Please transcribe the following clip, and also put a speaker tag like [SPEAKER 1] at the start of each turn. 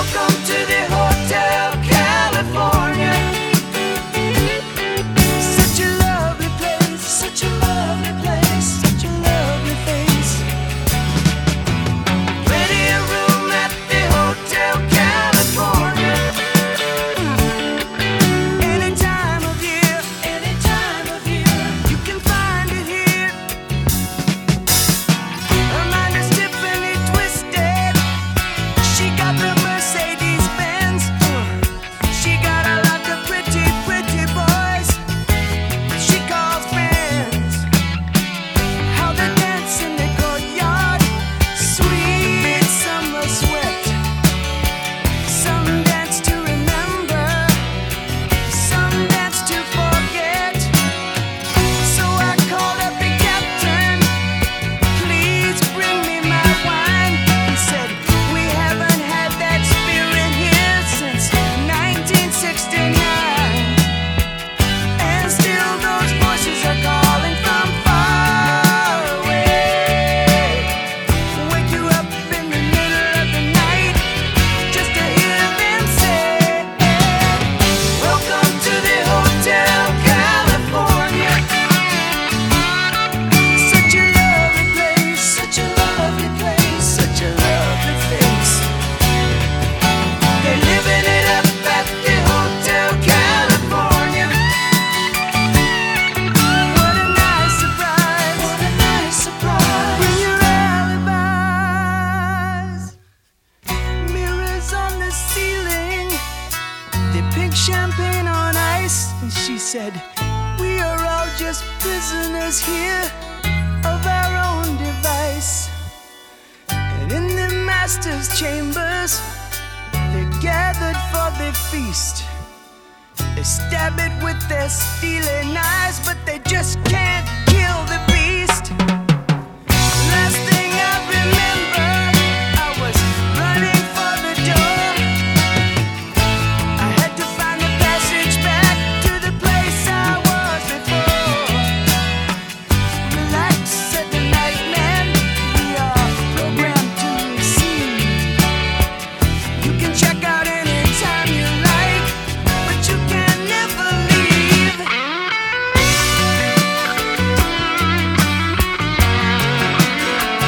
[SPEAKER 1] Welcome to the Hotel California. Such a lovely place, such a lovely place, such a lovely face. Plenty of room at the Hotel California. Any time of year, you can find it here. Her mind is Tiffany twisted. She got the Mercedes Benz. She got a lot of pretty, pretty boys she calls friends. How they dance in the courtyard, sweet summer sweat. Some dance to remember, some dance to forget. So I called up the captain, please bring me my wine. He said, we haven't had that spirit here since 1969. And still those voices are calling from far away. Wake you up in the middle of the night just to hear them say, welcome to the Hotel California. Such a lovely place, such a lovely place, such a lovely face. They're living it up at the Hotel California. What a nice surprise, what a nice surprise. Bring your alibis. Mirrors on the ceiling, they pink champagne on ice. And she said, we are all just prisoners here of our own device. And in the master's chambers, they're gathered for the feast. They stab it with their steely knives, but they just can't kill the beast. Last thing I remember